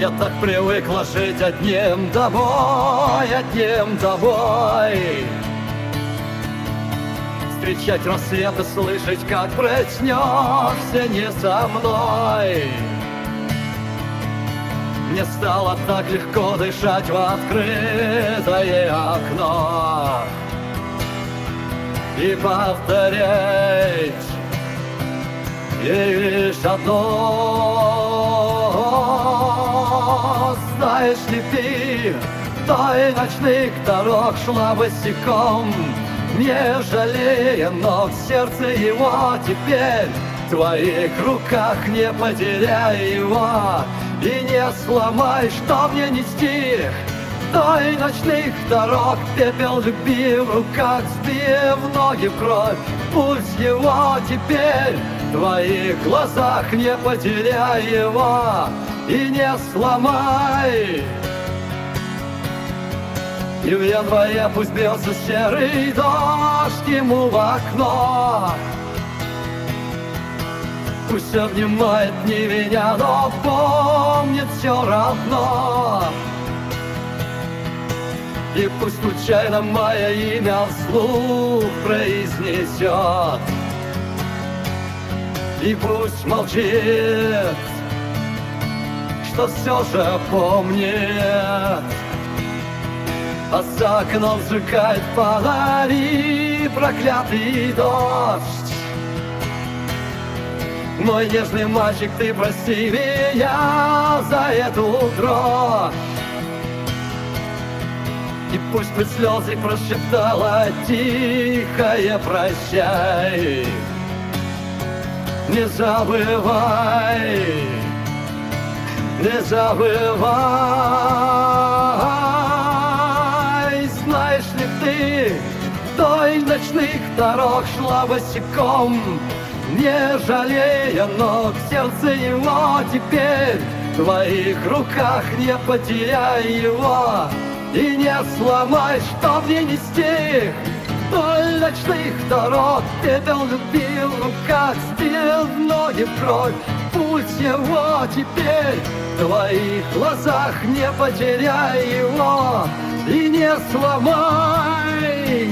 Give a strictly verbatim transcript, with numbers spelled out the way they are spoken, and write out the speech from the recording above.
Я так привыкла жить одним тобой, одним тобой. Встречать рассвет и слышать, как проснешься не со мной. Мне стало так легко дышать в открытое окно и повторять ей лишь одно. Знаешь ли ты, вдоль ночных дорог шла босиком, не жалея ног, сердце его теперь в твоих руках. Не потеряй его и не сломай, что мне нести вдоль ночных дорог. Пепел любви в руках, сбив ноги в кровь. Пусть его теперь в твоих глазах. Не потеряй его и не сломай. И в январе пусть бьется серый дождь ему в окно. Пусть обнимает не меня, но помнит все равно. И пусть случайно мое имя вслух произнесет. И пусть молчит, что все же помнит. А за окном сжигает фонари проклятый дождь. Мой нежный мальчик, ты прости меня за эту дрожь. И пусть хоть слезы прошептала тихое прощай. Не забывай, не забывай. Знаешь ли ты, вдоль ночных дорог шла босиком, не жалея ног, сердце его теперь в твоих руках. Не потеряй его и не сломай, чтоб не нести вдоль ночных дорог. Пепел любви в руках, сбил ноги в кровь. Пусть его теперь в твоих глазах. Не потеряй его и не сломай.